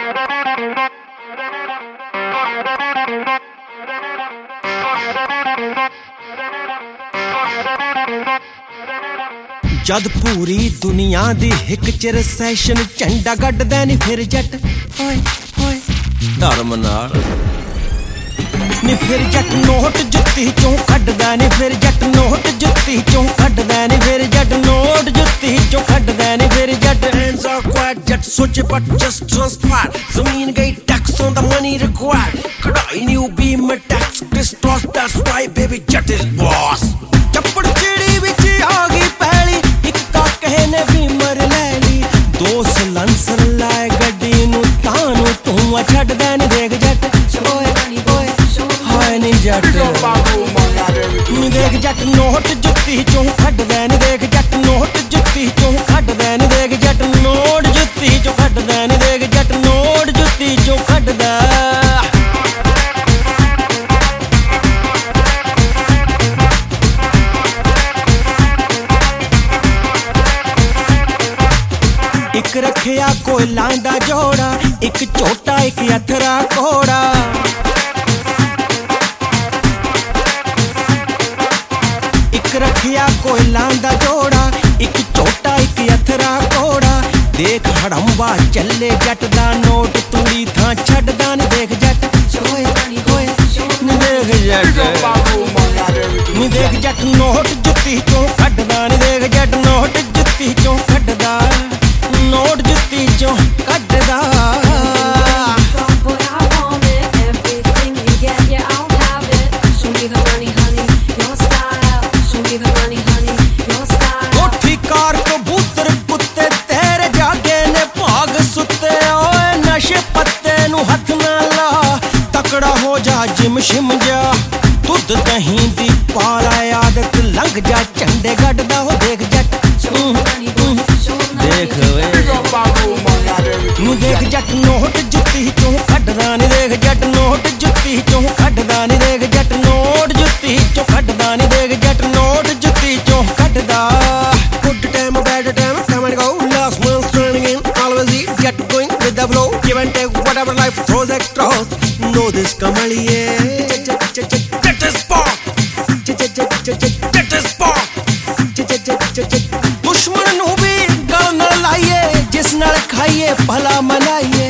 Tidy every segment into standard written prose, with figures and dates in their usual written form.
जद पूरी दुनिया दी हिक च रिसैशन झंडा गड्डदा नी फिर जट होए होए धर्म नाल नी फिर जट नोट जुत्ती चों कड्डदा नी फिर जट नोट जुत्ती चों कड्डदा नी फिर जट नोट जुत्ती चों कड्डदा नी फिर जट hands are quiet जट सोचे but just transpire ज़मीन गई tax on the money required कढ़ाई न्यू beam में tax crisscross that's why baby Jatt is boss चप्पड़ चिड़ी विच आ गई पहली कहने भी मर लैली दो सलंसर लाए गड्डी नू तानू तू छड्डदा नी देख जट हाय नी जट नी देख जट नोट जुत्ती चों कड्डदा नी देख जट नोट जुत्ती चों कड्डदा नी देख जट नोट जुत्ती चों कड्डदा नी देख जट नोट जुत्ती चों कड्डदा एक रखिया कोयलां दा जोड़ा एक झोटा एक अथरा घोड़ा एक रखिया कोयलां दा जोड़ा एक झोटा एक अथरा घोड़ा देख हड़ंबा चले जट दा नोट तूड़ी थां छड्डदा नी देख जट देख जट नी देख जट नोट जुत्ती चों कड्डदा नी देख जट नोट जुत्ती चों कड्डदा नोट जुत्ती चों कड्डदा कोठी कार कबूतर कुत्ते तेरे जागे ने भाग सुत्ते ओए नशे पत्ते नू हथ ना ला तकड़ा हो जा जिम शिम जा दुध दही दी पाला आदत लंघ जा झंडे गड्डदा हो देख जट देख नी देख जट नोट जुत्ती चों कड्डदा नी देख जट नोट जुत्ती चों कड्डदा नी देख जट नोट जुत्ती चों कड्डदा नी देख जट नोट जुत्ती चों कड्डदा good time bad time come and go last man's turning in always eat get going with the flow give and take whatever life throws at cross know this kamaliye jat is spark jat is spark दुश्मन नू भी गल न लाइए जिस नाल खाइए भला मनाइए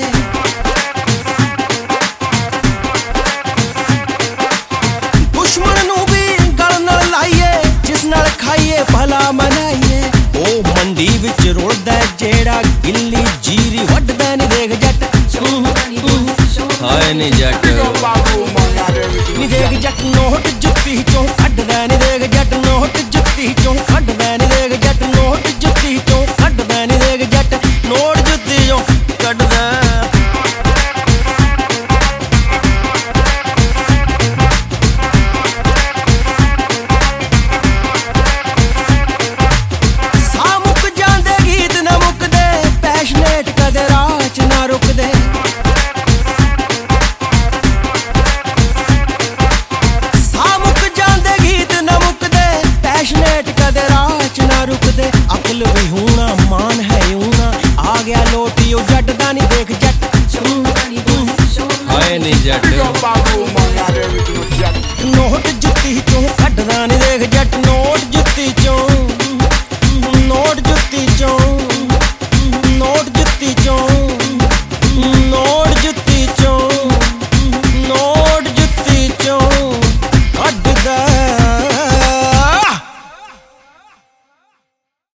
दुश्मन नू भी गल न लाइए जिस नाल खाइए भला मनाइए ओ मंडी विच रुलदा जेड़ा गिल्ली जीरी वड्डदा नी देख जट हाय नी जट नी देख जट नोट जुत्ती चों कड्डदा नी देख जट नोट जुत्ती चों कड्डदा नी देख जट नोट जुत्ती चों कड्डदा नी देख जट नोट जुत्ती चों कड्डदा सा मुक जांदे गीत ना मुकदे पैशनेट कदे राह च ना रुकदे अकल भी होना मान है ऊना आ गया लोटियो जट दा नी देख जट हाय नी जट नोट जुत्ती चों कड्डदा नी देख जट नोट जुत्ती चों